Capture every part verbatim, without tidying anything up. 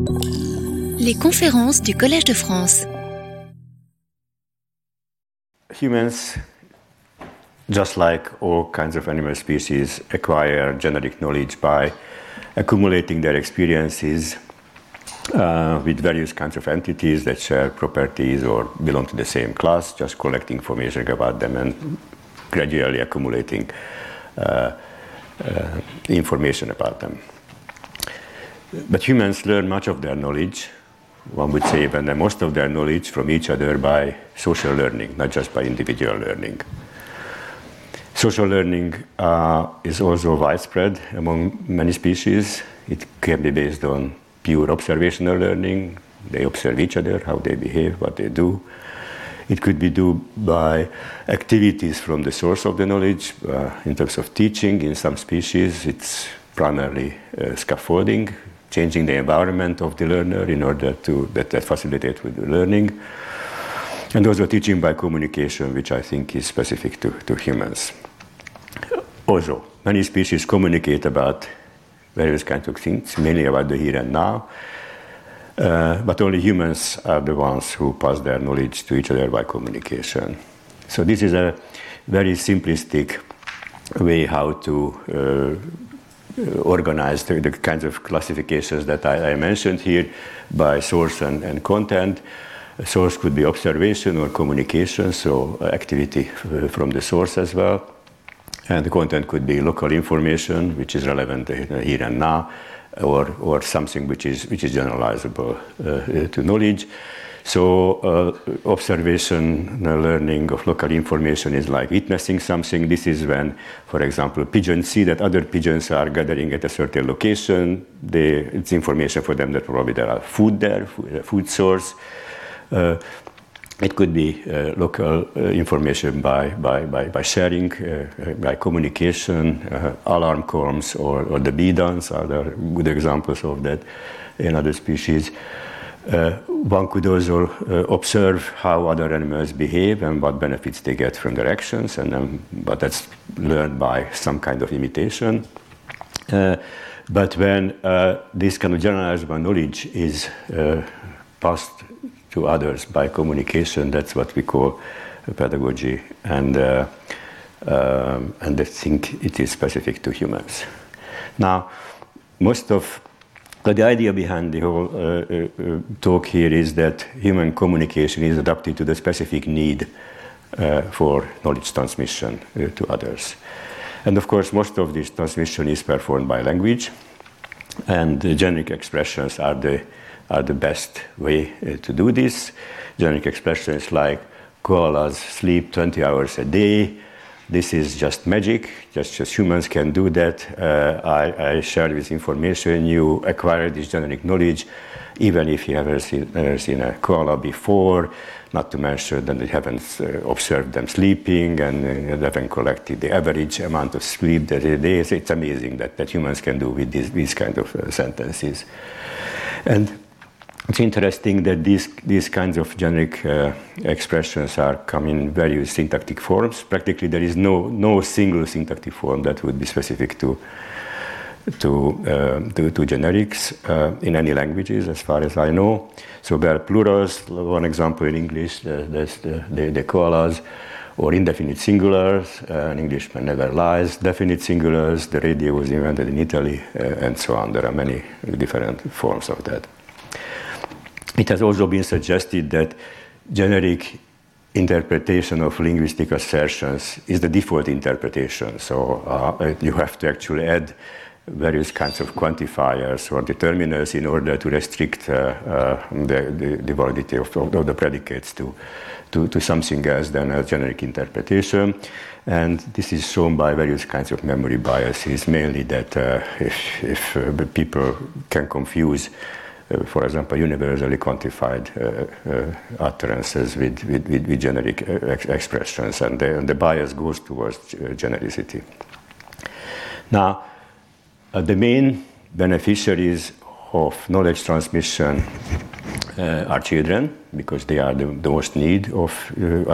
Les conférences du Collège de France. Humans, just like all kinds of animal species, acquire generic knowledge by accumulating their experiences uh, with various kinds of entities that share properties or belong to the same class, just collecting information about them and gradually accumulating uh, uh, information about them. But humans learn much of their knowledge, one would say even most of their knowledge from each other by social learning, not just by individual learning. Social learning uh, is also widespread among many species. It can be based on pure observational learning. They observe each other, how they behave, what they do. It could be done by activities from the source of the knowledge. Uh, in terms of teaching, in some species, it's primarily uh, scaffolding, changing the environment of the learner in order to that, that facilitate with the learning. And also teaching by communication, which I think is specific to, to humans. Also, many species communicate about various kinds of things, mainly about the here and now. Uh, but only humans are the ones who pass their knowledge to each other by communication. So this is a very simplistic way how to uh, organize the, the kinds of classifications that I, I mentioned here by source and, and content. A source could be observation or communication, so activity from the source as well. And the content could be local information, which is relevant here and now, or, or something which is, which is generalizable uh, to knowledge. So uh, observation, uh, learning of local information is like witnessing something. This is when, for example, pigeons see that other pigeons are gathering at a certain location. They, it's information for them that probably there are food there, food, food source. Uh, it could be uh, local uh, information by, by, by, by sharing, uh, by communication, uh, alarm calls, or, or the bee dance are there good examples of that in other species. Uh, one could also uh, observe how other animals behave and what benefits they get from their actions, and then, but that's learned by some kind of imitation. Uh, but when uh, this kind of generalizable knowledge is uh, passed to others by communication, that's what we call pedagogy, and uh, um, and I think it is specific to humans. Now, most of but the idea behind the whole uh, uh, talk here is that human communication is adapted to the specific need uh, for knowledge transmission uh, to others. And of course, most of this transmission is performed by language, and the generic expressions are the, are the best way uh, to do this. Generic expressions like koalas sleep twenty hours a day. This is just magic, just as humans can do that. Uh, I, I share this information, you acquire this generic knowledge, even if you haven't seen, never seen a koala before, not to mention that you haven't uh, observed them sleeping and uh, haven't collected the average amount of sleep that it is. It's amazing that, that humans can do with these, these kind of uh, sentences. And it's interesting that these, these kinds of generic uh, expressions are come in various syntactic forms. Practically, there is no, no single syntactic form that would be specific to, to, uh, to, to generics uh, in any languages, as far as I know. So there are plurals. One example in English, uh, there's the, the, the koalas, or indefinite singulars. Uh, an Englishman never lies. Definite singulars, the radio was invented in Italy, uh, and so on. There are many different forms of that. It has also been suggested that generic interpretation of linguistic assertions is the default interpretation. So uh, you have to actually add various kinds of quantifiers or determiners in order to restrict uh, uh, the, the, the validity of, of the predicates to, to, to something else than a generic interpretation. And this is shown by various kinds of memory biases, mainly that uh, if, if uh, people can confuse Uh, for example, universally quantified uh, uh, utterances with, with, with, with generic uh, ex expressions, and the, and the bias goes towards uh, genericity. Now, uh, the main beneficiaries of knowledge transmission uh, are children, because they are the, the most need of uh,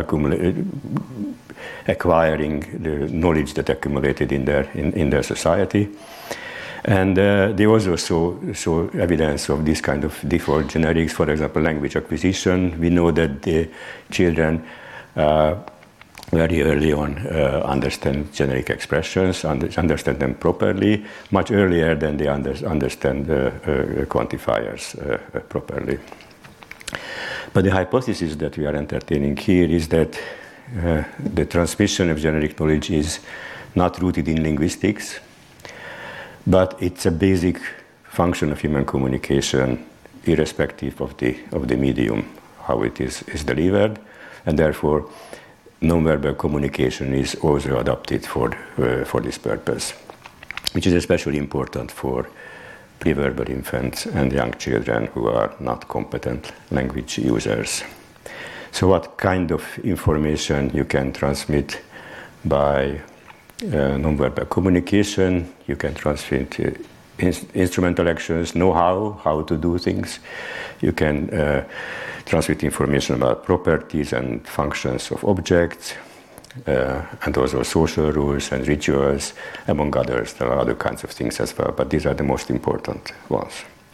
acquiring the knowledge that accumulated in their, in, in their society. And uh, they also show, show evidence of this kind of default generics. For example, language acquisition. We know that the children uh, very early on uh, understand generic expressions, under, understand them properly, much earlier than they under, understand uh, uh, quantifiers uh, uh, properly. But the hypothesis that we are entertaining here is that uh, the transmission of generic knowledge is not rooted in linguistics, but it's a basic function of human communication, irrespective of the, of the medium, how it is, is delivered, and therefore nonverbal communication is also adapted for, uh, for this purpose, which is especially important for preverbal infants and young children who are not competent language users. So what kind of information you can transmit by uh, nonverbal communication? You can transmit uh, in instrumental actions, know-how, how to do things. You can uh, transmit information about properties and functions of objects, uh, and also social rules and rituals, among others. There are other kinds of things as well, but these are the most important ones.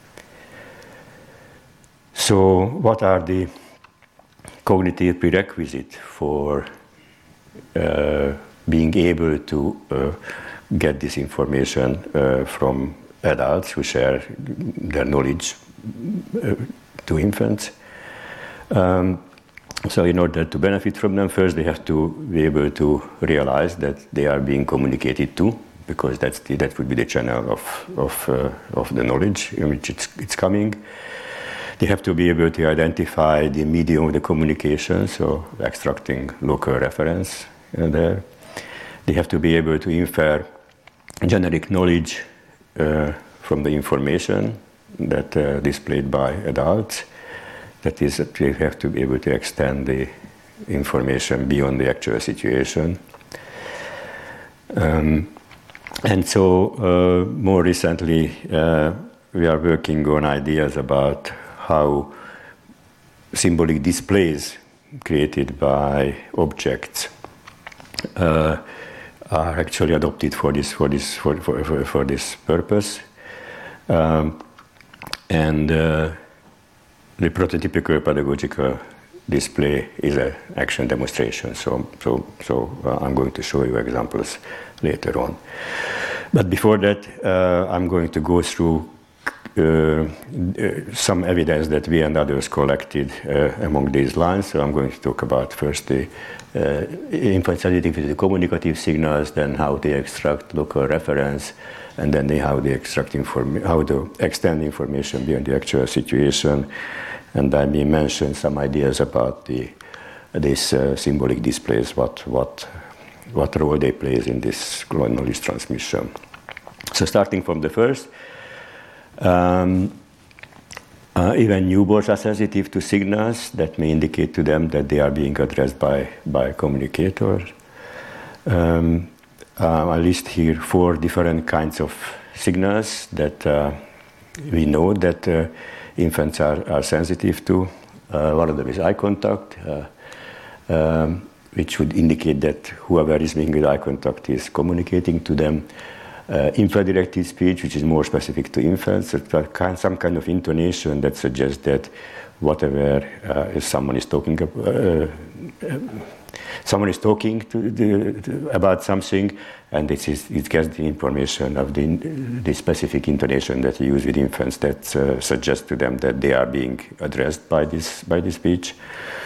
So what are the cognitive prerequisites for uh, being able to uh, get this information uh, from adults who share their knowledge uh, to infants? Um, so in order to benefit from them, first they have to be able to realize that they are being communicated to, because that's the, that would be the channel of, of, uh, of the knowledge in which it's, it's coming. They have to be able to identify the medium of the communication, so extracting local reference uh, there. They have to be able to infer generic knowledge uh, from the information that uh, displayed by adults. That is, that they have to be able to extend the information beyond the actual situation. Um, and so, uh, more recently, uh, we are working on ideas about how symbolic displays created by objects uh, are actually adopted for this for this for for, for, for this purpose. Um, and uh, the prototypical pedagogical display is an action demonstration. So so so uh, I'm going to show you examples later on. But before that, uh, I'm going to go through Uh, uh, some evidence that we and others collected uh, along these lines. So I'm going to talk about first the uh, infant sensitivity to the communicative signals, then how they extract local reference, and then they, how they extract inform how to extend information beyond the actual situation. And I may mention some ideas about the these uh, symbolic displays, what what what role they play in this knowledge transmission. So starting from the first. Um, uh, even newborns are sensitive to signals that may indicate to them that they are being addressed by, by communicators. Um, uh, I list here four different kinds of signals that uh, we know that uh, infants are, are sensitive to. Uh, one of them is eye contact, uh, um, which would indicate that whoever is making eye contact is communicating to them. Uh, infradirected speech, which is more specific to infants, kind, some kind of intonation that suggests that whatever uh, if someone is talking about, uh, uh, someone is talking to the, to, about something, and it, is, it gets the information of the, the specific intonation that you use with infants that uh, suggests to them that they are being addressed by this by this speech.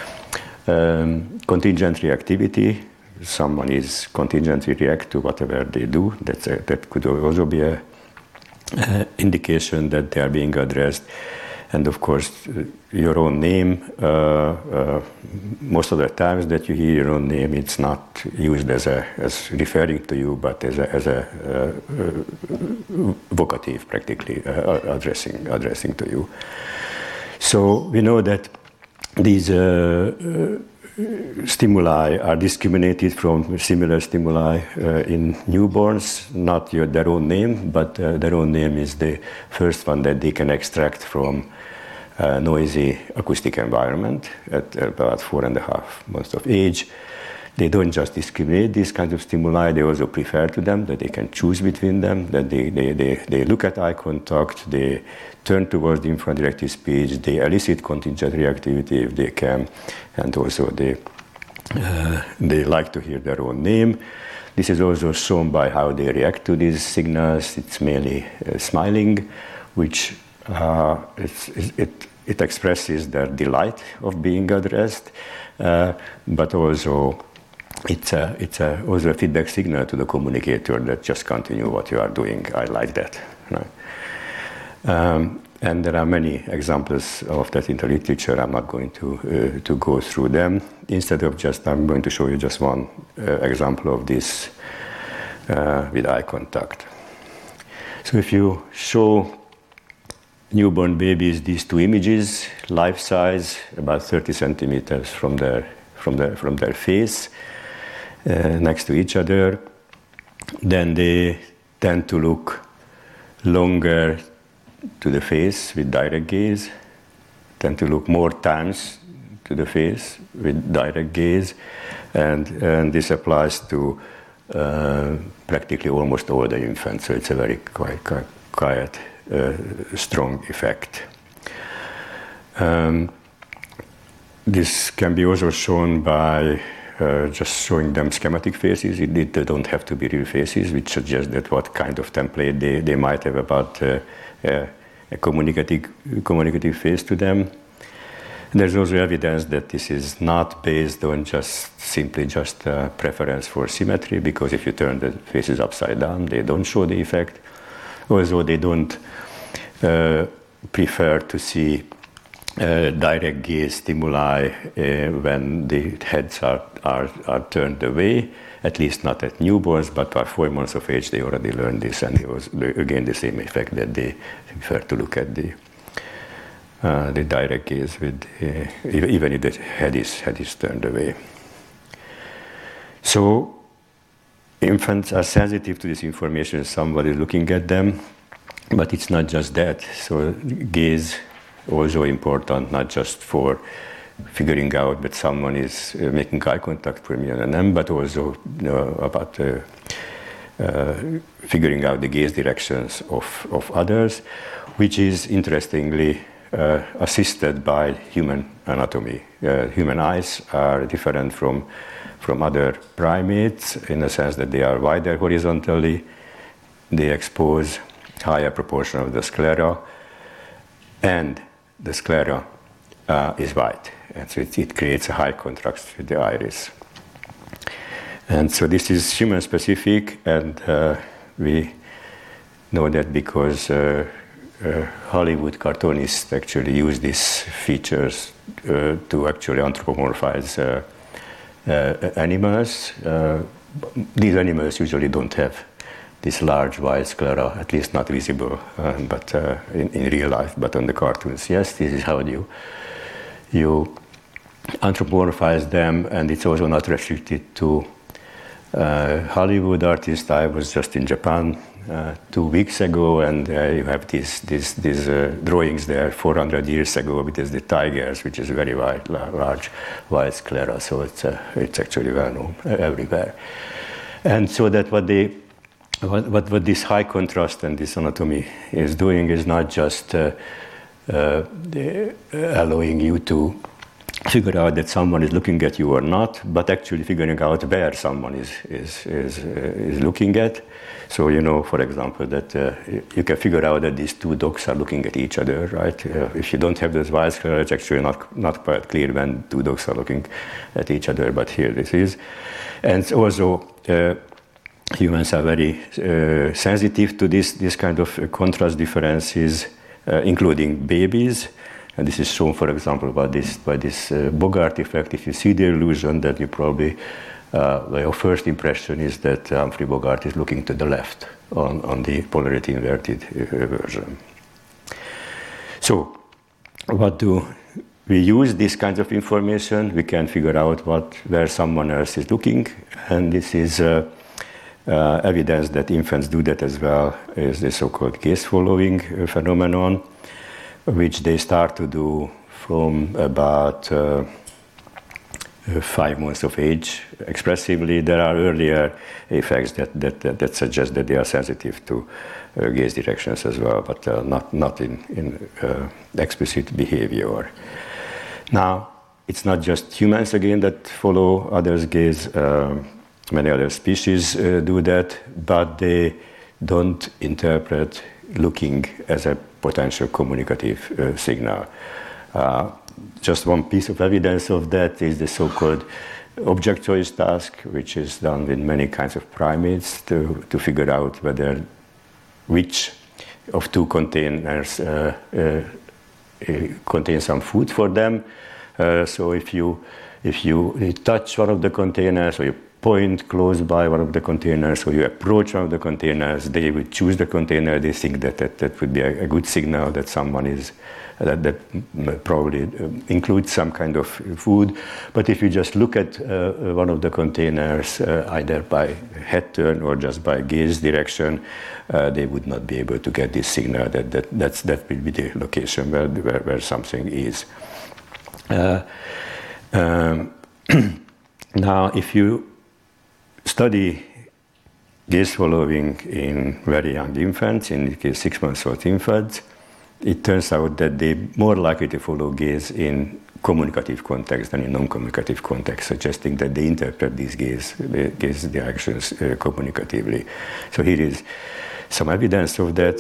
Um, contingent reactivity. Someone is contingently react to whatever they do. That's a, that could also be a uh, indication that they are being addressed. And of course, uh, your own name. Uh, uh, most of the times that you hear your own name, it's not used as a as referring to you, but as a as a uh, uh, vocative, practically uh, addressing addressing to you. So we know that these. Uh, uh, Stimuli are discriminated from similar stimuli uh, in newborns, not your, their own name, but uh, their own name is the first one that they can extract from a noisy acoustic environment at about four and a half months of age. they don't just discriminate these kinds of stimuli, they also prefer to them, that they can choose between them, that they, they, they, they look at eye contact, they turn towards the infradirected speech, they elicit contingent reactivity if they can, and also they, uh, they like to hear their own name. This is also shown by how they react to these signals. It's mainly uh, smiling, which uh, it's, it, it expresses their delight of being addressed, uh, but also it's, a, it's a, also a feedback signal to the communicator that just continue what you are doing. I like that. Right? Um, and there are many examples of that in the literature. I'm not going to, uh, to go through them. Instead of just, I'm going to show you just one uh, example of this uh, with eye contact. So if you show newborn babies these two images, life size, about thirty centimeters from their, from their, from their face, uh, next to each other, then they tend to look longer to the face with direct gaze, tend to look more times to the face with direct gaze, and, and this applies to uh, practically almost all the infants, so it's a very quite, quite, quite uh, strong effect. Um, this can be also shown by uh, just showing them schematic faces. It, it, they don't have to be real faces, which suggests that what kind of template they, they might have about uh, uh, a communicative, communicative face to them. There's also evidence that this is not based on just simply just a preference for symmetry, because if you turn the faces upside down, they don't show the effect. Also, they don't uh, prefer to see uh, direct gaze stimuli uh, when the heads are, are, are turned away, at least not at newborns, but by four months of age they already learned this, and it was again the same effect that they prefer to look at the Uh, the direct gaze with uh, even if the head is, head is turned away. So infants are sensitive to this information, somebody looking at them, but it's not just that. So gaze also important, not just for figuring out that someone is uh, making eye contact with me and them, but also you know, about uh, uh, figuring out the gaze directions of, of others, which is interestingly Uh, assisted by human anatomy. Uh, human eyes are different from, from other primates in the sense that they are wider horizontally, they expose higher proportion of the sclera, and the sclera uh, is white, and so it, it creates a high contrast with the iris. And so this is human specific, and uh, we know that because uh, Uh, Hollywood cartoonists actually use these features uh, to actually anthropomorphize uh, uh, animals. Uh, these animals usually don't have this large white sclera, at least not visible, uh, but uh, in, in real life. But on the cartoons, yes, this is how you you anthropomorphize them, and it's also not restricted to uh, Hollywood artists. I was just in Japan Uh, two weeks ago, and uh, you have these these these uh, drawings there four hundred years ago with the tigers, which is very wide, large, wide sclera. So it's uh, it's actually well known everywhere. And so that what they what, what what this high contrast and this anatomy is doing is not just uh, uh, the, uh, allowing you to figure out that someone is looking at you or not, but actually figuring out where someone is is is, uh, is looking at. So you know, for example, that uh, you can figure out that these two dogs are looking at each other, right? Uh, if you don't have this white sclera, it's actually not not quite clear when two dogs are looking at each other, but here this is. And also, uh, humans are very uh, sensitive to this this kind of contrast differences, uh, including babies. And this is shown, for example, by this by this uh, Bogart effect. If you see the illusion, that you probably uh, your first impression is that Humphrey Bogart is looking to the left on, on the polarity inverted uh, version. So, what do we use? This kind of information, we can figure out what where someone else is looking, and this is uh, uh, evidence that infants do that as well. Is the so-called gaze following uh, phenomenon, which they start to do from about uh, uh, five months of age expressively. There are earlier effects that, that, that, that suggest that they are sensitive to uh, gaze directions as well, but uh, not, not in, in uh, explicit behavior. Now, it's not just humans, again, that follow others' gaze. Uh, many other species uh, do that, but they don't interpret looking as a potential communicative uh, signal. Uh, just one piece of evidence of that is the so-called object choice task, which is done with many kinds of primates to, to figure out whether which of two containers uh, uh, uh, contain some food for them. Uh, so if you if you touch one of the containers, or you point close by one of the containers, or you approach one of the containers, they will choose the container. They think that that, that would be a, a good signal that someone is that, that probably includes some kind of food. But if you just look at uh, one of the containers, uh, either by head turn or just by gaze direction, uh, they would not be able to get this signal that that that's, that will be the location where where, where something is. Uh, um, now, if you study gaze following in very young infants, in the case six months old infants, it turns out that they're more likely to follow gaze in communicative context than in non-communicative context, suggesting that they interpret these gaze, gaze directions uh, communicatively. So here is some evidence of that.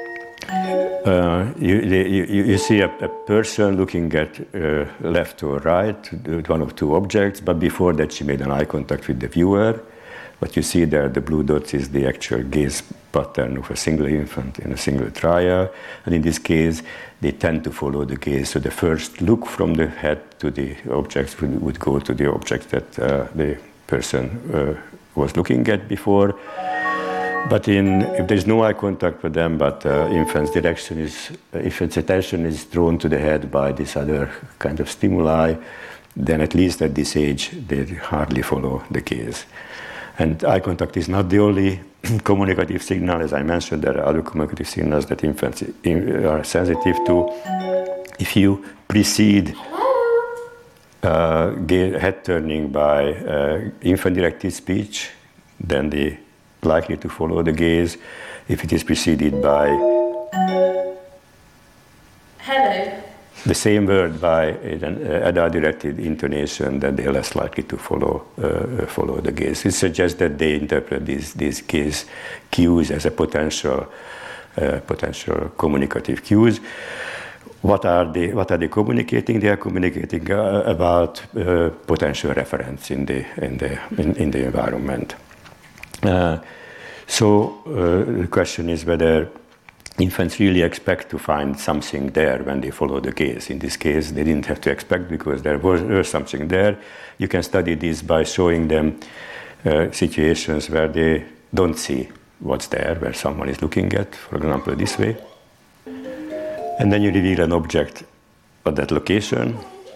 Uh, you, you, you see a, a person looking at uh, left or right, one of two objects, but before that she made an eye contact with the viewer. What you see there, the blue dots, is the actual gaze pattern of a single infant in a single trial. And in this case, they tend to follow the gaze. So the first look from the head to the objects would, would go to the object that uh, the person uh, was looking at before. But in, if there's no eye contact with them, but uh, infant's direction is, uh, infant's attention is drawn to the head by this other kind of stimuli, then at least at this age, they hardly follow the gaze. And eye contact is not the only communicative signal. As I mentioned, there are other communicative signals that infants are sensitive to. If you precede uh, head turning by uh, infant-directed speech, then the likely to follow the gaze. If it is preceded by hello, the same word by an adult-directed intonation, then they are less likely to follow uh, follow the gaze. It suggests that they interpret these these gaze cues as a potential uh, potential communicative cues. What are they? What are they communicating? They are communicating uh, about uh, potential reference in the in the in, in the environment. Uh, so uh, the question is whether infants really expect to find something there when they follow the gaze. In this case, they didn't have to expect because there was, was something there. You can study this by showing them uh, situations where they don't see what's there, where someone is looking at, for example, this way. And then you reveal an object at that location,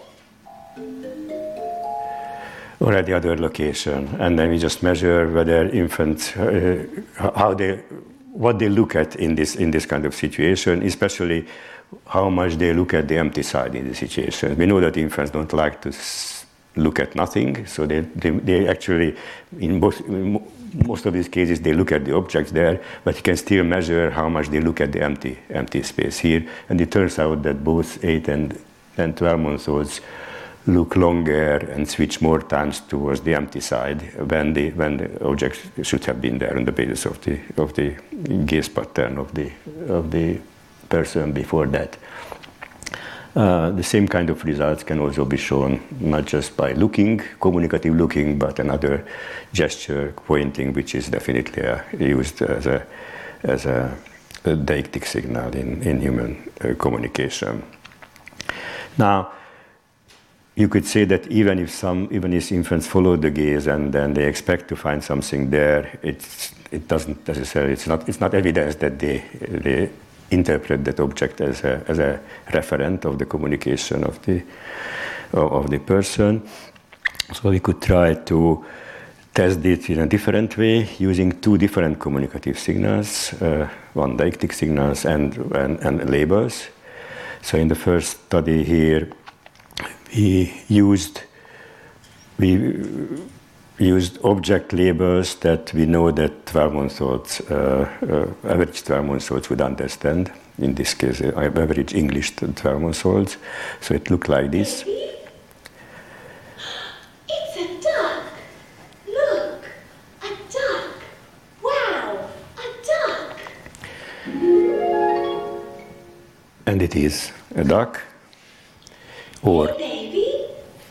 or at the other location, and then we just measure whether infants, uh, how they, what they look at in this in this kind of situation, especially how much they look at the empty side in the situation. We know that infants don't like to look at nothing, so they they, they actually, in both in most of these cases, they look at the objects there, but you can still measure how much they look at the empty empty space here. And it turns out that both eight and and twelve month olds look longer and switch more times towards the empty side when the when the object should have been there on the basis of the of the gaze pattern of the of the person before that. Uh, the same kind of results can also be shown not just by looking, communicative looking, but another gesture, pointing, which is definitely uh, used as a as a, a deictic signal in in human uh, communication. Now, you could say that even if some, even if infants follow the gaze and then they expect to find something there, it's, it doesn't necessarily, it's not, it's not evidence that they, they interpret that object as a, as a referent of the communication of the, of the person. So we could try to test it in a different way using two different communicative signals, uh, one deictic signals and, and, and labels. So in the first study here, we used we used object labels that we know that twelve-month-olds, uh, uh, average twelve-month-olds would understand. In this case, uh, average English twelve-month-olds. So it looked like this. It's a duck. Look, a duck. Wow, a duck. And it is a duck. Or Hey, baby.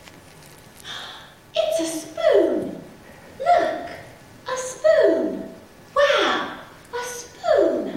It's a spoon. Look, a spoon. Wow, a spoon.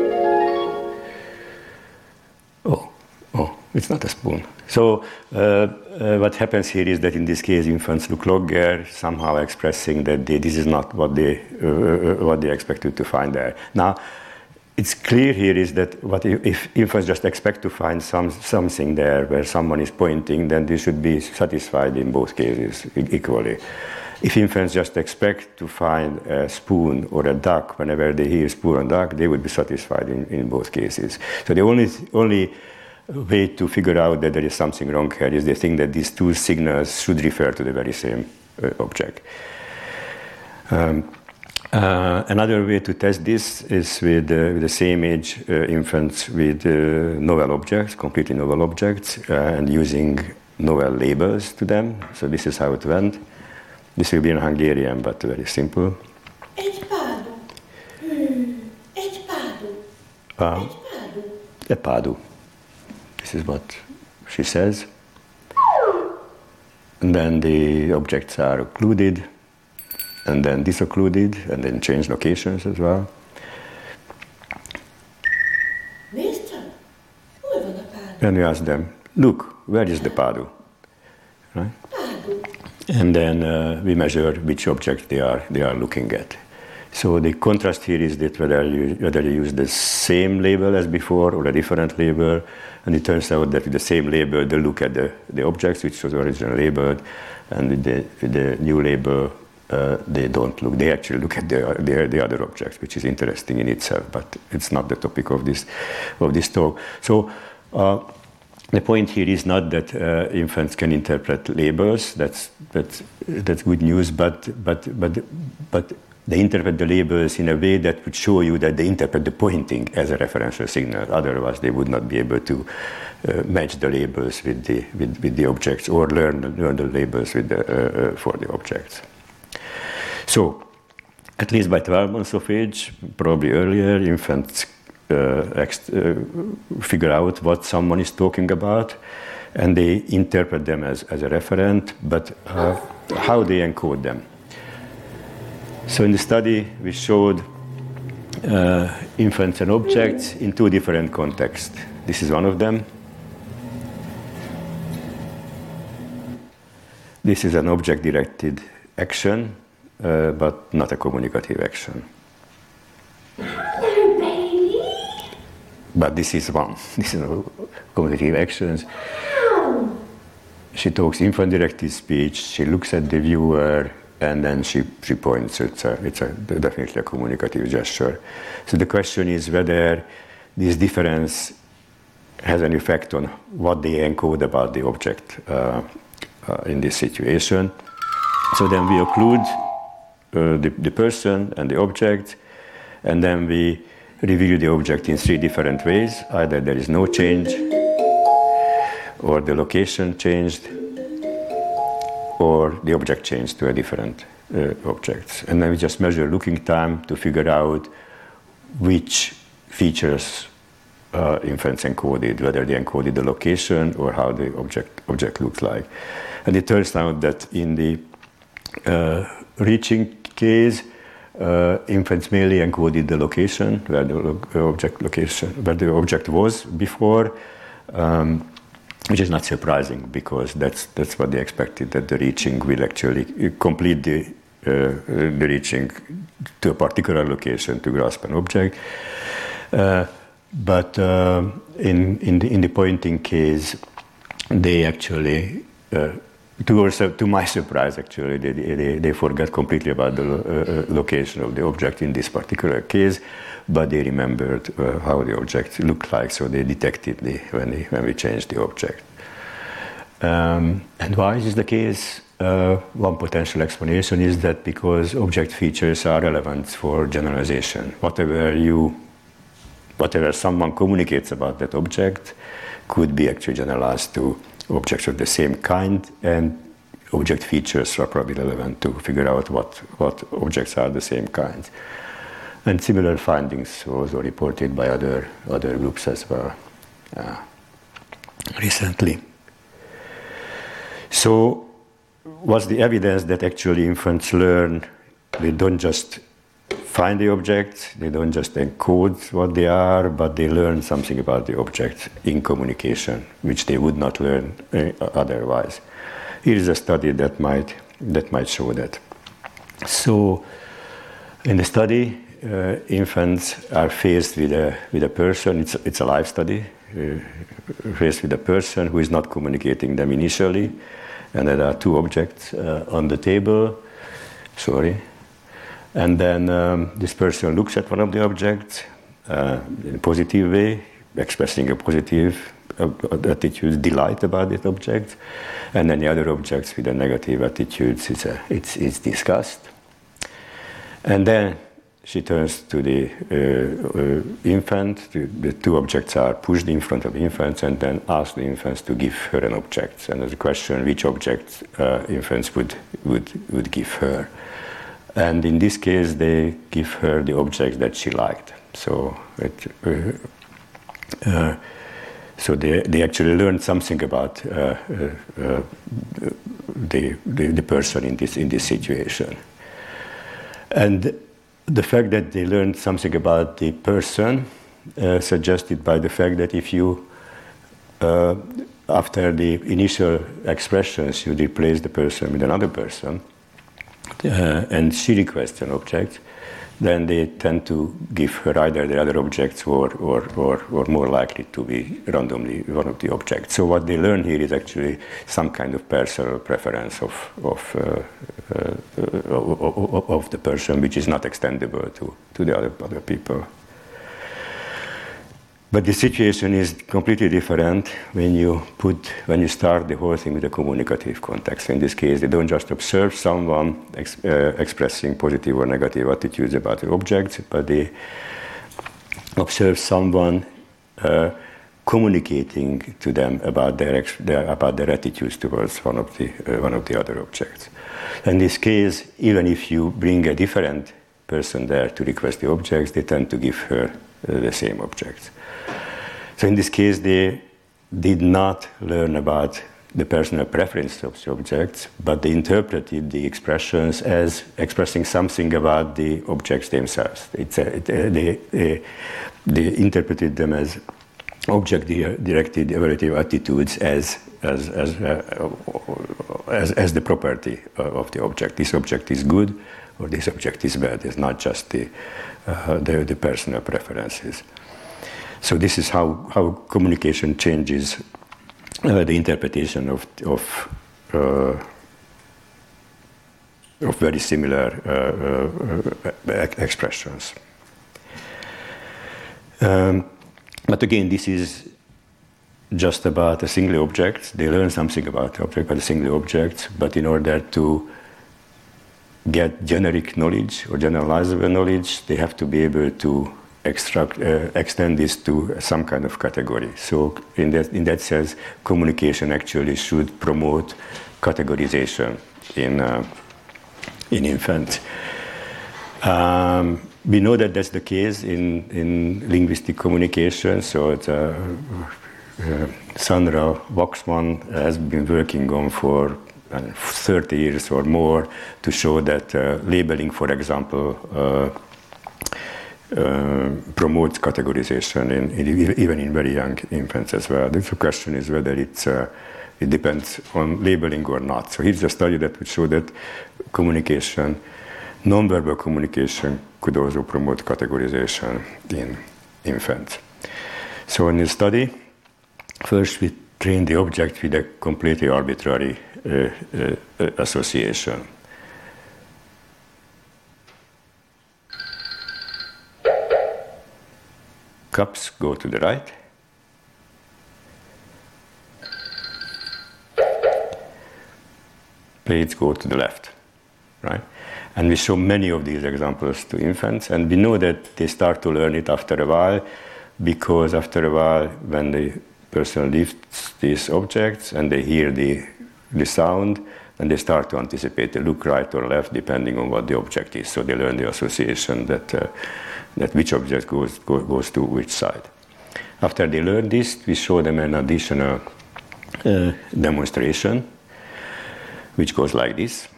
oh, oh, it's not a spoon. So uh, uh, what happens here is that in this case, infants look longer, somehow expressing that they, this is not what they uh, what they expected to find there. Now, it's clear here is that what if, if infants just expect to find some something there where someone is pointing, then they should be satisfied in both cases equally. If infants just expect to find a spoon or a duck whenever they hear spoon and duck, they would be satisfied in, in both cases. So the only only way to figure out that there is something wrong here is they think that these two signals should refer to the very same uh, object. Um, Uh, another way to test this is with, uh, with the same age uh, infants with uh, novel objects, completely novel objects, uh, and using novel labels to them. So this is how it went. This will be in Hungarian, but very simple. Egy pádu. Hmm, egy pádu. Um, Egy pádu. a pádu. This is what she says. And then the objects are occluded, and then disoccluded, and then change locations as well. Nézd csak, hol van a pádu? And we ask them, look, where is the padu? Right? Pádu. And then uh, we measure which object they are they are looking at. So the contrast here is that whether you, whether you use the same label as before or a different label, and it turns out that with the same label they look at the, the objects which was originally labeled, and with the, with the new label uh, they don't look. They actually look at the, the the other objects, which is interesting in itself, but it's not the topic of this of this talk. So. Uh, The point here is not that uh, infants can interpret labels. That's that's that's good news. But but but but they interpret the labels in a way that would show you that they interpret the pointing as a referential signal. Otherwise, they would not be able to uh, match the labels with the with, with the objects or learn learn the labels with the, uh, uh, for the objects. So, at least by twelve months of age, probably earlier, infants. Uh, ex- uh, figure out what someone is talking about, and they interpret them as, as a referent, but uh, how they encode them. So in the study we showed uh, infants and objects in two different contexts. This is one of them. This is an object-directed action, uh, but not a communicative action. But this is one. This is communicative actions. She talks infant-directed speech. She looks at the viewer, and then she, she points. It's a, it's a definitely a communicative gesture. So the question is whether this difference has an effect on what they encode about the object uh, uh, in this situation. So then we occlude uh, the, the person and the object, and then we review the object in three different ways. Either there is no change, or the location changed, or the object changed to a different uh, object. And then we just measure looking time to figure out which features uh, infants encoded, whether they encoded the location or how the object, object looks like. And it turns out that in the uh, reaching case, Uh, infants merely encoded the location where the lo- object location where the object was before, um, which is not surprising because that's that's what they expected, that the reaching will actually complete the uh, the reaching to a particular location to grasp an object. Uh, but uh, in in the, in the pointing case, they actually. Uh, To, also, to my surprise, actually, they, they, they forgot completely about the uh, location of the object in this particular case, but they remembered uh, how the object looked like, so they detected the, when, they, when we changed the object. Um, and why is this the case? uh, one potential explanation is that because object features are relevant for generalization. Whatever you, whatever someone communicates about that object could be actually generalized to objects of the same kind, and object features are probably relevant to figure out what, what objects are the same kind. And similar findings were also reported by other, other groups as well uh, recently. So, what's the evidence that actually infants learn? They don't just find the objects, they don't just encode what they are, but they learn something about the object in communication, which they would not learn uh, otherwise. Here is a study that might, that might show that. So, in the study, uh, infants are faced with a, with a person, it's, it's a live study, uh, faced with a person who is not communicating them initially, and there are two objects uh, on the table, sorry, and then um, this person looks at one of the objects uh, in a positive way, expressing a positive uh, attitude, delight about this object, and then the other objects with a negative attitudes, it's, a, it's, it's disgust. And then she turns to the uh, uh, infant, the, the two objects are pushed in front of the infants, and then asks the infants to give her an object. And there's a question which object uh, infants would, would, would give her. And in this case, they give her the objects that she liked. So, it, uh, uh, so they, they actually learned something about uh, uh, uh, the, the, the person in this, in this situation. And the fact that they learned something about the person, uh, suggested by the fact that if you, uh, after the initial expressions, you replace the person with another person, uh, and she requests an object, then they tend to give her either the other objects or, or, or, or more likely to be randomly one of the objects. So what they learn here is actually some kind of personal preference of, of, uh, uh, of, of the person, which is not extendable to, to the other, other people. But the situation is completely different when you put, when you start the whole thing with a communicative context. In this case, they don't just observe someone ex, uh, expressing positive or negative attitudes about the objects, but they observe someone uh, communicating to them about their, their about their attitudes towards one of the uh, one of the other objects. In this case, even if you bring a different person there to request the objects, they tend to give her uh, the same objects. So in this case, they did not learn about the personal preference of the objects, but they interpreted the expressions as expressing something about the objects themselves. It's a, it, uh, they, uh, they interpreted them as object-directed evaluative attitudes as, as, as, uh, as, as the property of the object. This object is good, or this object is bad. It's not just the, uh, the, the personal preferences. So this is how, how communication changes uh, the interpretation of, of, uh, of very similar uh, uh, expressions. Um, but again, this is just about a single object. They learn something about the object, about a single object, but in order to get generic knowledge or generalizable knowledge, they have to be able to Extract, uh, extend this to some kind of category. So in that, in that sense, communication actually should promote categorization in, uh, in infants. Um, we know that that's the case in, in linguistic communication. So it's, uh, uh, Sandra Waxman has been working on for uh, thirty years or more to show that uh, labeling, for example, uh, Uh, promotes categorization in, in, even in very young infants as well. The question is whether it's, uh, it depends on labeling or not. So here's a study that would show that communication, nonverbal communication, could also promote categorization in infants. So in this study, first we train the object with a completely arbitrary uh, uh, association. Cups go to the right. plates go to the left, right? And we show many of these examples to infants, and we know that they start to learn it after a while, because after a while, when the person lifts these objects and they hear the, the sound, and they start to anticipate, they look right or left depending on what the object is. So they learn the association that, uh, that which object goes, go, goes to which side. After they learn this, we show them an additional uh, demonstration, which goes like this.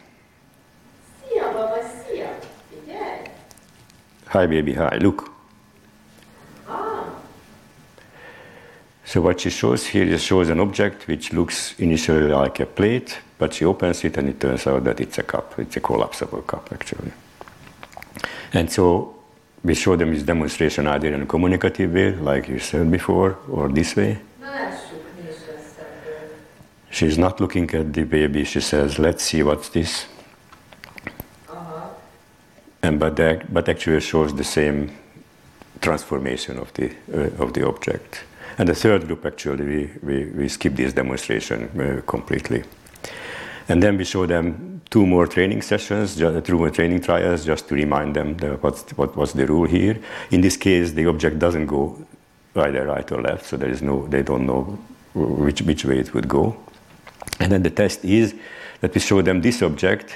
Hi baby, hi, look. Ah. So what she shows here is shows an object which looks initially like a plate, but she opens it and it turns out that it's a cup. It's a collapsible cup, actually. And so we show them this demonstration either in a communicative way, like you said before, or this way. She's not looking at the baby, she says, let's see what's this. And but that, but actually shows the same transformation of the uh, of the object. And the third group, actually, we we, we skip this demonstration uh, completely. And then we show them two more training sessions, just, two more training trials, just to remind them the, what's what was the rule here. In this case, the object doesn't go either right or left, so there is no they don't know which which way it would go. And then the test is that we show them this object.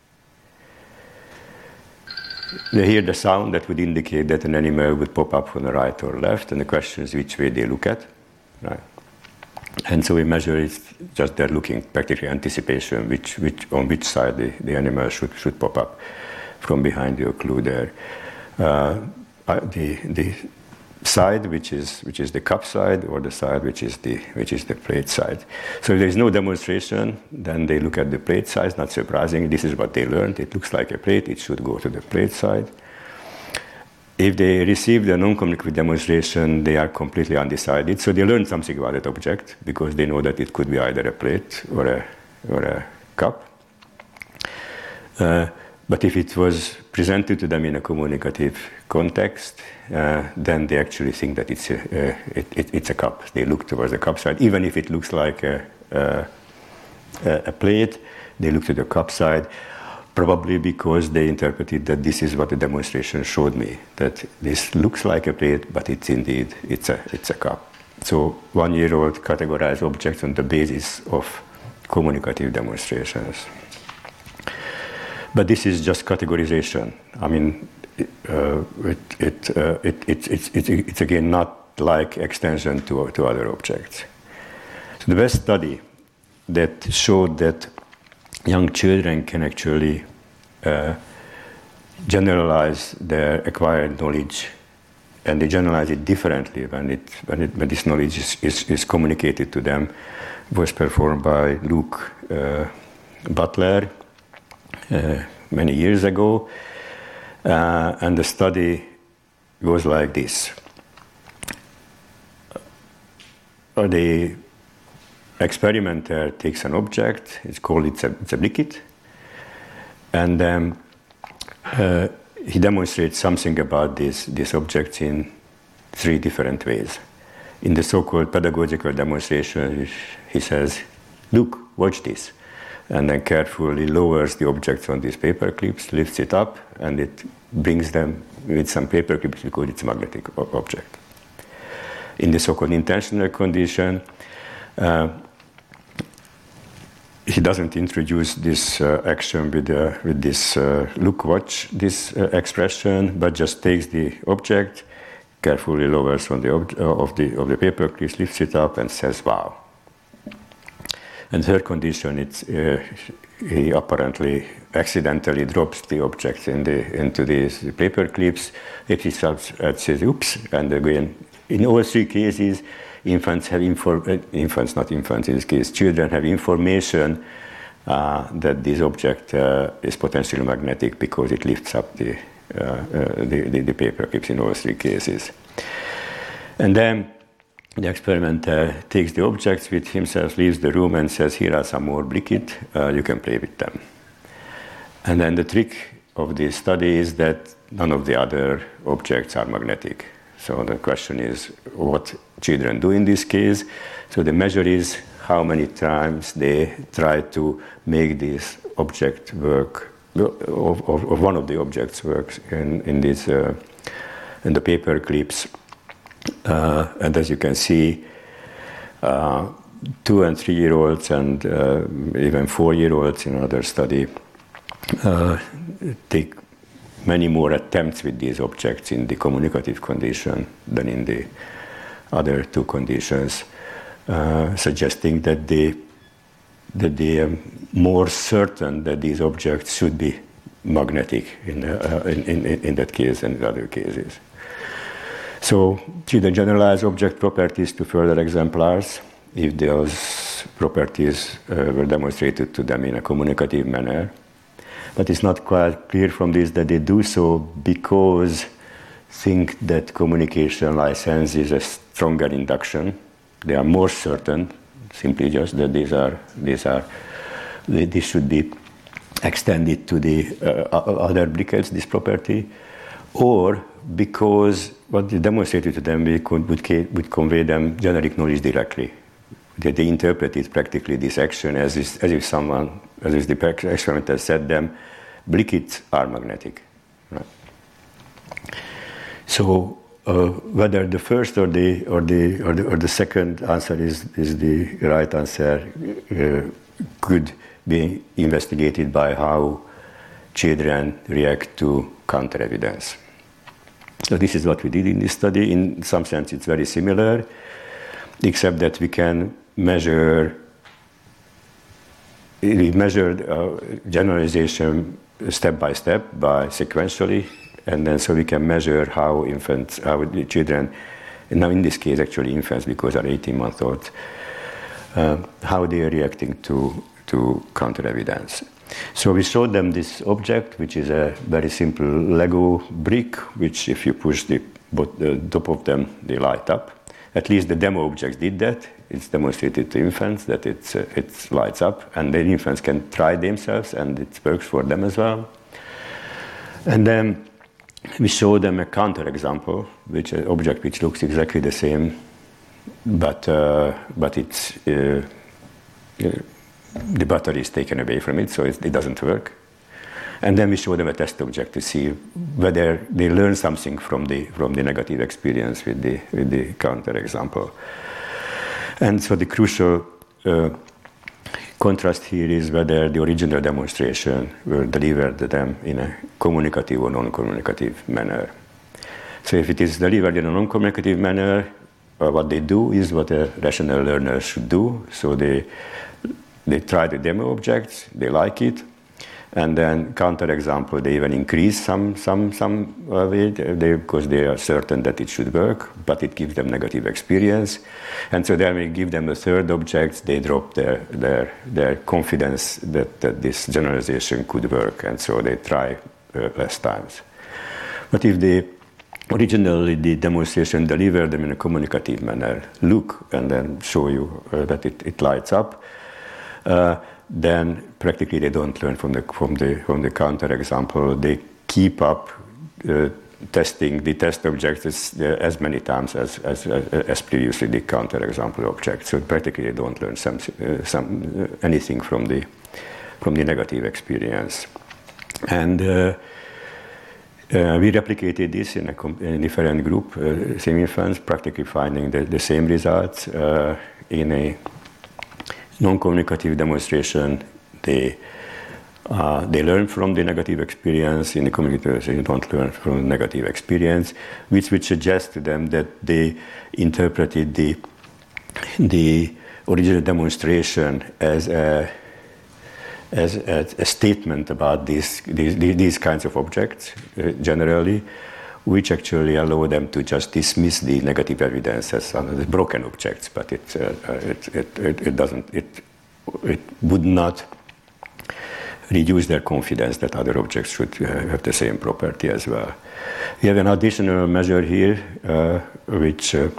They hear the sound that would indicate that an animal would pop up from the right or left, and the question is which way they look at, right? And so we measure it, just they're looking, practically anticipation, which, which, on which side the, the animal should, should pop up from behind the occluder. Uh, the, the side which is, which is the cup side, or the side which is the, which is the plate side. So if there is no demonstration, then they look at the plate side, not surprising. This is what they learned. It looks like a plate, it should go to the plate side. If they receive the non-communicative demonstration, they are completely undecided. So they learn something about that object, because they know that it could be either a plate or a, or a cup. Uh, But if it was presented to them in a communicative context, uh, then they actually think that it's a, uh, it, it, it's a cup. They look towards the cup side. Even if it looks like a, a, a plate, they look to the cup side, probably because they interpreted that this is what the demonstration showed me, that this looks like a plate, but it's indeed, it's a, it's a cup. So one-year-old categorize objects on the basis of communicative demonstrations. But this is just categorization. I mean, uh, it, it, uh, it, it, it's, it's, it's again not like extension to, to other objects. So the best study that showed that young children can actually uh, generalize their acquired knowledge, and they generalize it differently when, it, when, it, when this knowledge is, is, is communicated to them, was performed by Luke uh, Butler, Uh, many years ago, uh, and the study goes like this. Uh, the experimenter takes an object, it's called it's a, it's a liquid, and um, uh, he demonstrates something about this, this object in three different ways. In the so-called pedagogical demonstration, he says, look, watch this. And then carefully lowers the objects on these paper clips, lifts it up, and it brings them with some paper clips because it's a magnetic object. In the so-called intentional condition, uh, he doesn't introduce this uh, action with, uh, with this uh, look, watch, this uh, expression, but just takes the object, carefully lowers on the ob uh, of, the, of the paper clips, lifts it up, and says, wow. And third condition, it's, uh, he apparently accidentally drops the objects in the, into these paper clips. If he stops and says, oops, and again, in all three cases, infants have, inform uh, infants, not infants in this case, children have information uh, that this object uh, is potentially magnetic because it lifts up the, uh, uh, the, the, the paper clips in all three cases. And then the experimenter takes the objects with himself, leaves the room, and says, here are some more liquid, uh, you can play with them. And then the trick of this study is that none of the other objects are magnetic. So the question is, what children do in this case? So the measure is how many times they try to make these object work, of, of, of one of the objects works in, in these, uh, in the paper clips. Uh, and as you can see, uh, two and three year olds and uh, even four year olds in another study uh, take many more attempts with these objects in the communicative condition than in the other two conditions, uh, suggesting that they that they are more certain that these objects should be magnetic in, uh, in, in, in that case and in other cases. So children generalize object properties to further exemplars if those properties uh, were demonstrated to them in a communicative manner. But it's not quite clear from this that they do so because think that communication license is a stronger induction. They are more certain, simply just that these are these are this should be extended to the uh, other briquettes, this property, or because what is demonstrated to them we could, would, would convey them generic knowledge directly. That they interpreted practically this action as if, as if someone, as if the experimenter said them, briquettes are magnetic. Right? So uh, whether the first or the or the or the, or the second answer is is the right answer uh, could be investigated by how children react to counter evidence. So this is what we did in this study. In some sense, it's very similar, except that we can measure. We measured uh, generalization step by step, by sequentially, and then so we can measure how infants, how the children, now in this case actually infants because they're eighteen month olds, uh, how they are reacting to, to counter evidence. So we showed them this object, which is a very simple Lego brick, which if you push the, the top of them, they light up. At least the demo objects did that. It's demonstrated to infants that it's, uh, it lights up, and the infants can try themselves, and it works for them as well. And then we show them a counterexample, which an object which looks exactly the same, but uh, but it's uh, uh, the battery is taken away from it, so it, it doesn't work. And then we show them a test object to see whether they learn something from the from the negative experience with the with the counterexample. And so the crucial uh, contrast here is whether the original demonstration were delivered to them in a communicative or non-communicative manner. So if it is delivered in a non-communicative manner, uh, what they do is what a rational learner should do. So they they try the demo objects, they like it, and then counterexample, they even increase some some some of it they, because they are certain that it should work, but it gives them negative experience. And so then we give them a third object, they drop their their their confidence that, that this generalization could work, and so they try uh, less times. But if they originally the demonstration delivered them in a communicative manner, look and then show you uh, that it, it lights up, uh, then practically they don't learn from the from the from the counterexample. They keep up uh, testing the test objects as, uh, as many times as as, as previously the counterexample object. So practically they don't learn some uh, some uh, anything from the from the negative experience. And uh, uh, we replicated this in a, com- in a different group, uh, same infants, practically finding the, the same results uh, in a non-communicative demonstration. They uh, they learn from the negative experience. In the communicative, they don't learn from the negative experience, which would suggest to them that they interpreted the the original demonstration as a as a, a statement about these these these kinds of objects uh, generally, which actually allow them to just dismiss the negative evidence as, uh, as broken objects, but it, uh, it, it, it, it doesn't, it, it would not reduce their confidence that other objects should uh, have the same property as well. We have an additional measure here, uh, which uh,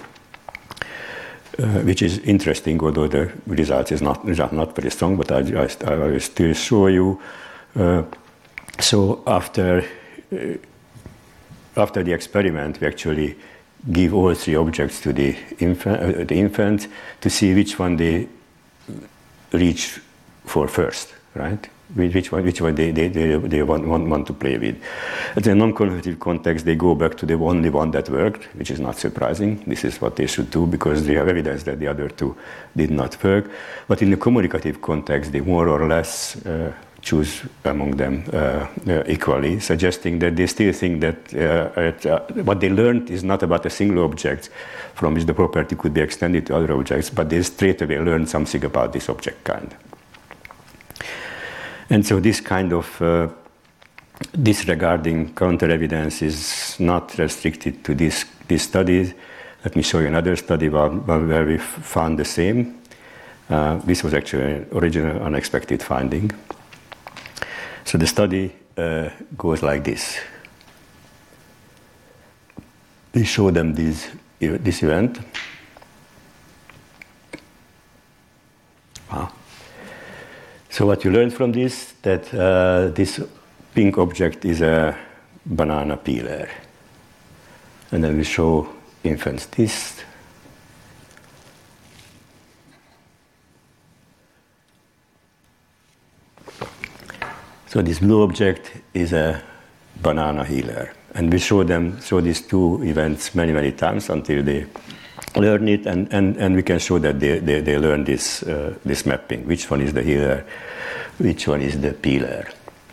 uh, which is interesting, although the result is not, is not very strong, but I, I, I will still show you. Uh, so after uh, After the experiment, we actually give all three objects to the infant, uh, the infant to see which one they reach for first, right? which one, which one they, they, they, they want, want, want to play with. In the non-cognitive context, they go back to the only one that worked, which is not surprising. This is what they should do because they have evidence that the other two did not work. But in the communicative context, they more or less uh, choose among them uh, uh, equally, suggesting that they still think that uh, it, uh, what they learned is not about a single object from which the property could be extended to other objects, but they straight away learn something about this object kind. And so this kind of uh, disregarding counter-evidence is not restricted to this, these studies. Let me show you another study where, where we found the same. Uh, this was actually an original unexpected finding. So the study uh, goes like this. We show them this, this event. Ah. So what you learn from this, that uh, this pink object is a banana peeler. And then we show infants this. So this blue object is a banana healer. And we show them, show these two events many, many times until they learn it, and, and, and we can show that they, they, they learn this, uh, this mapping, which one is the healer, which one is the peeler.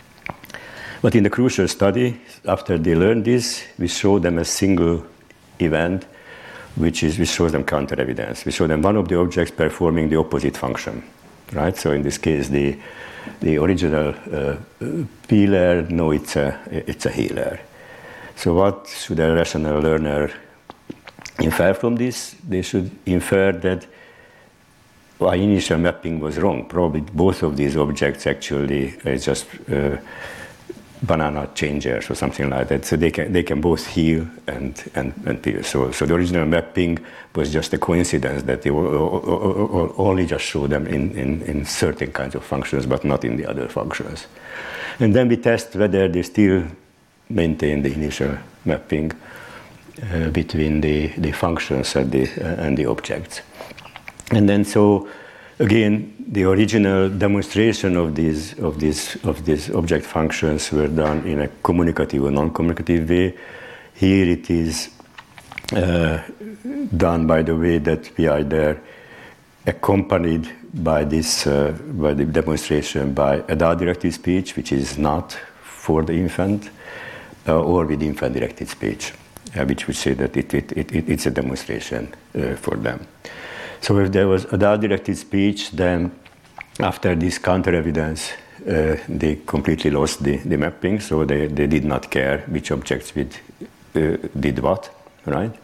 But in the crucial study, after they learn this, we show them a single event, which is, we show them counter-evidence. We show them one of the objects performing the opposite function, right? So in this case, the, the original uh, peeler, no, it's a, it's a healer. So what should a rational learner infer from this? They should infer that our initial mapping was wrong. Probably both of these objects actually is just uh, banana changers or something like that. So they can they can both heal and and, and peel. So so the original mapping was just a coincidence that they only just show them in, in, in certain kinds of functions, but not in the other functions. And then we test whether they still maintain the initial mapping uh, between the, the functions and the, uh, and the objects. And then so again, the original demonstration of these of these of these object functions were done in a communicative or non-communicative way. Here it is uh, done by the way that we are there accompanied by this uh, by the demonstration by adult-directed speech, which is not for the infant, uh, or with infant-directed speech, uh, which would say that it, it, it, it's a demonstration uh, for them. So if there was adult-directed speech, then after this counter-evidence, uh, they completely lost the, the mapping, so they, they did not care which objects with, uh, did what, right?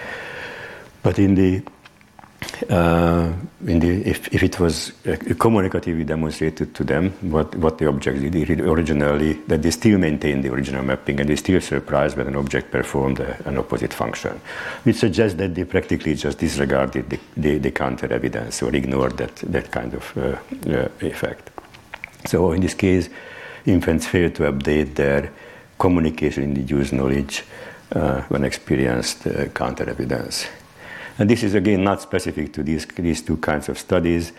But in the, uh, in the if, if it was uh, communicatively demonstrated to them what, what the objects did originally, that they still maintained the original mapping and they still surprised when an object performed a, an opposite function, which suggests that they practically just disregarded the, the, the counter-evidence or ignored that, that kind of uh, uh, effect. So in this case, infants fail to update their communication-induced knowledge uh, when experienced uh, counter-evidence. And this is again not specific to these, these two kinds of studies.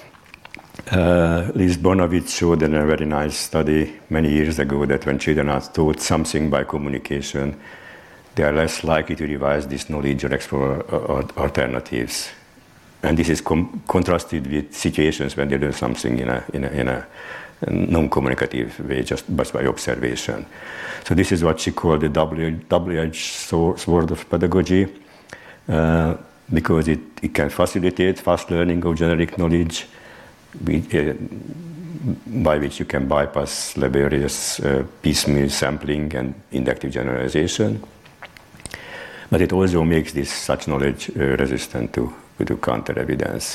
Uh, Liz Bonovitz showed in a very nice study many years ago that when children are taught something by communication, they are less likely to revise this knowledge or explore alternatives. And this is com contrasted with situations when they learn something in a, in a, in a non-communicative way, just by observation. So this is what she called the double-edged sword of pedagogy, uh, because it, it can facilitate fast learning of generic knowledge, uh, by which you can bypass laborious uh, piecemeal sampling and inductive generalization. But it also makes this such knowledge uh, resistant to, to counter-evidence.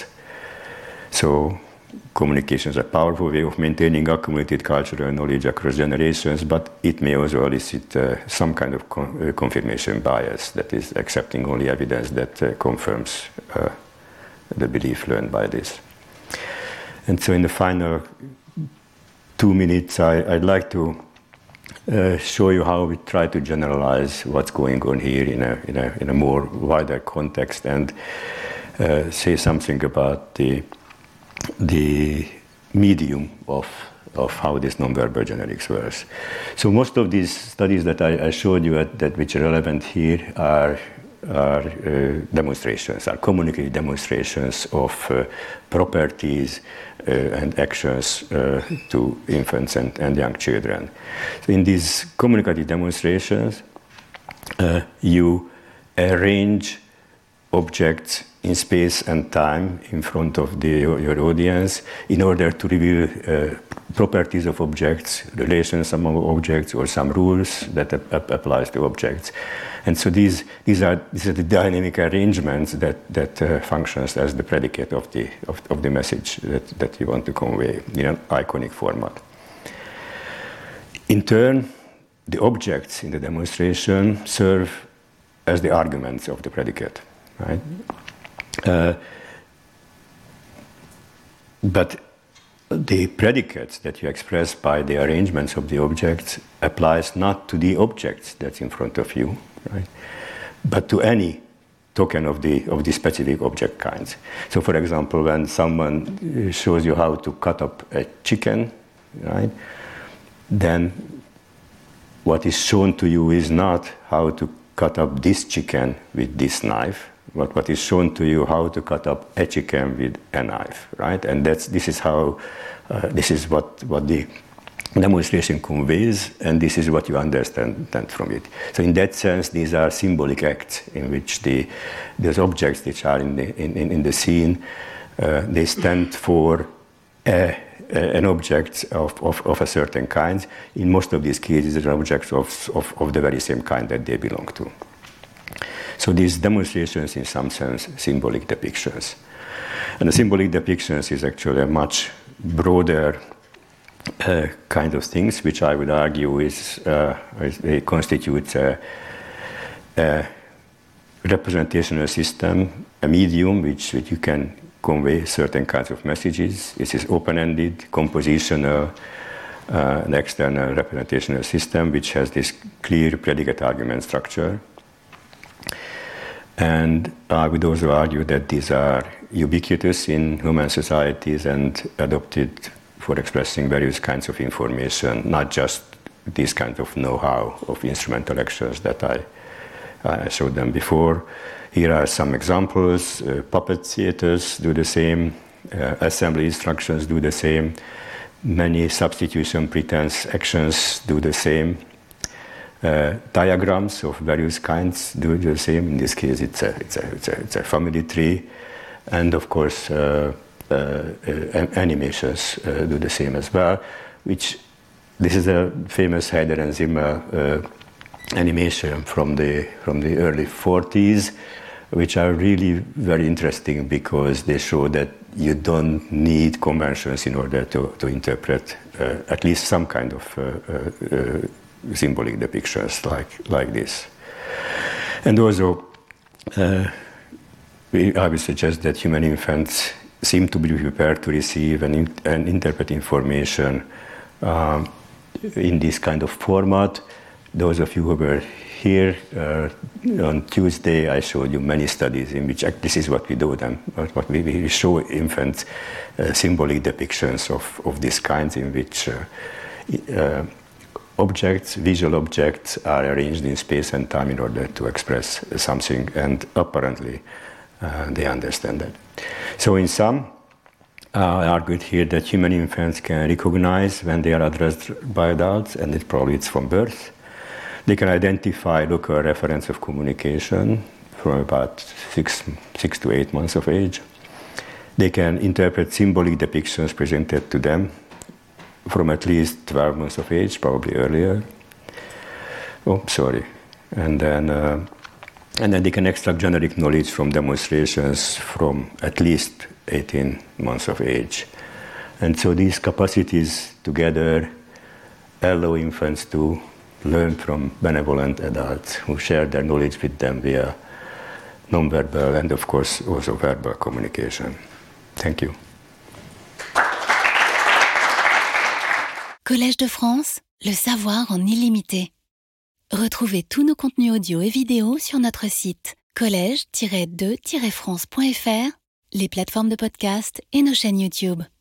So communication is a powerful way of maintaining accumulated cultural knowledge across generations, but it may also elicit uh, some kind of con uh, confirmation bias, that is accepting only evidence that uh, confirms uh, the belief learned by this. And so in the final two minutes, I, I'd like to uh, show you how we try to generalize what's going on here in a, in a, in a more wider context, and uh, say something about the the medium of of how this nonverbal generics works. So most of these studies that I, I showed you at, that which are relevant here are, are uh, demonstrations, are communicative demonstrations of uh, properties uh, and actions uh, to infants and, and young children. So in these communicative demonstrations, uh, you arrange objects in space and time in front of the, your audience in order to reveal uh, properties of objects, relations among objects, or some rules that ap- ap- applies to objects. And so these, these, are, these are the dynamic arrangements that, that uh, functions as the predicate of the, of, of the message that, that you want to convey in an iconic format. In turn, the objects in the demonstration serve as the arguments of the predicate. Right? Uh, but the predicates that you express by the arrangements of the objects applies not to the objects that's in front of you, right? But to any token of the of the specific object kinds. So, for example, when someone shows you how to cut up a chicken, right, then what is shown to you is not how to cut up this chicken with this knife. What, what is shown to you how to cut up a chicken with a knife, right? And that's this is how uh, this is what, what the demonstration conveys, and this is what you understand from it. So in that sense, these are symbolic acts in which the those objects which are in the in, in, in the scene uh, they stand for a, a, an object of, of, of a certain kind. In most of these cases, they're objects of, of, of the very same kind that they belong to. So these demonstrations, in some sense, symbolic depictions. And the symbolic depictions is actually a much broader uh, kind of things, which I would argue is, uh, is it constitutes a, a representational system, a medium which, which you can convey certain kinds of messages. It is open-ended, compositional, uh, an external representational system which has this clear predicate argument structure. And I would also argue that these are ubiquitous in human societies and adopted for expressing various kinds of information, not just this kind of know-how of instrumental actions that I, I showed them before. Here are some examples. Uh, puppet theaters do the same. Uh, assembly instructions do the same. Many substitution pretense actions do the same. Uh, diagrams of various kinds do the same. In this case, it's a, it's a, it's a, it's a family tree. And of course, uh, uh, uh, animations uh, do the same as well, which this is a famous Heider and Zimmer uh, animation from the, from the early forties, which are really very interesting because they show that you don't need conventions in order to, to interpret uh, at least some kind of uh, uh, uh, symbolic depictions like, like this. And also, uh, we, I would suggest that human infants seem to be prepared to receive and, in, and interpret information um, in this kind of format. Those of you who were here uh, on Tuesday, I showed you many studies in which this is what we do them. What we, we show infants uh, symbolic depictions of, of this kind in which uh, uh, objects, visual objects, are arranged in space and time in order to express something, and apparently uh, they understand that. So in sum, uh, I argued here that human infants can recognize when they are addressed by adults, and it probably it's from birth. They can identify local reference of communication from about six, six to eight months of age. They can interpret symbolic depictions presented to them from at least twelve months of age, probably earlier. Oh, sorry. And then, uh, and then they can extract generic knowledge from demonstrations from at least eighteen months of age. And so these capacities together allow infants to learn from benevolent adults who share their knowledge with them via nonverbal and, of course, also verbal communication. Thank you. Collège de France, le savoir en illimité. Retrouvez tous nos contenus audio et vidéo sur notre site collège tiret de tiret france point f r, les plateformes de podcast et nos chaînes YouTube.